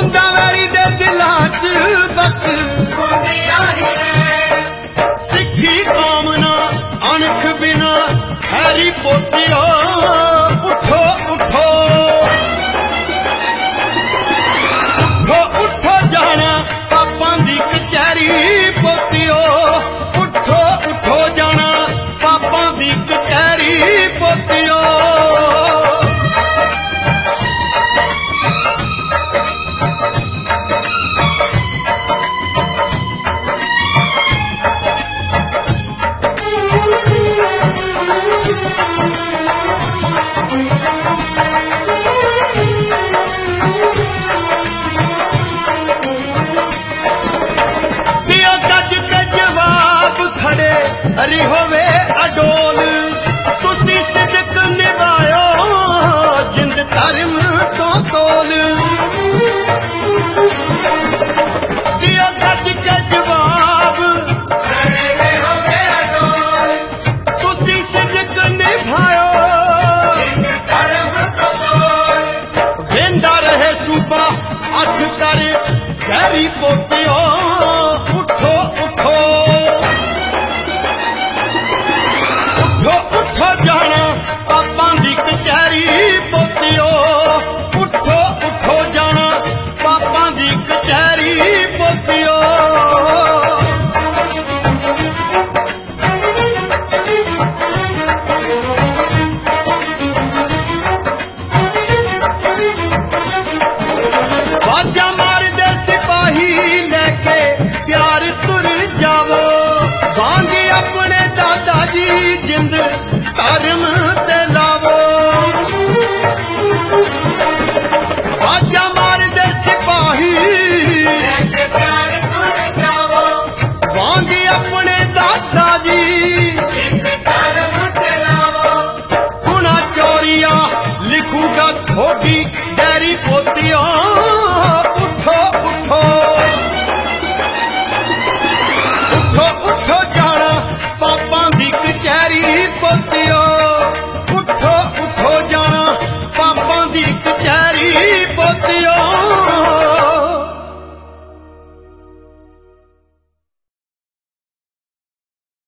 मुंडा vary दे दिलां च बस सिखी कौम ना अणख बिना हैरी पोतियो उठो उठो उठो उठो जाना पापां दी कचहरी पोतियो उठो उठो जाना पापां दी कचहरी पोतियो हरी होवे अडोल तुसी सिदक निभायो जिंद धर्म तो तोल दियो गज के जवाब तुसी सिदक निभायो वेंदा रहे सूबा अठ कर गहरी पोतियो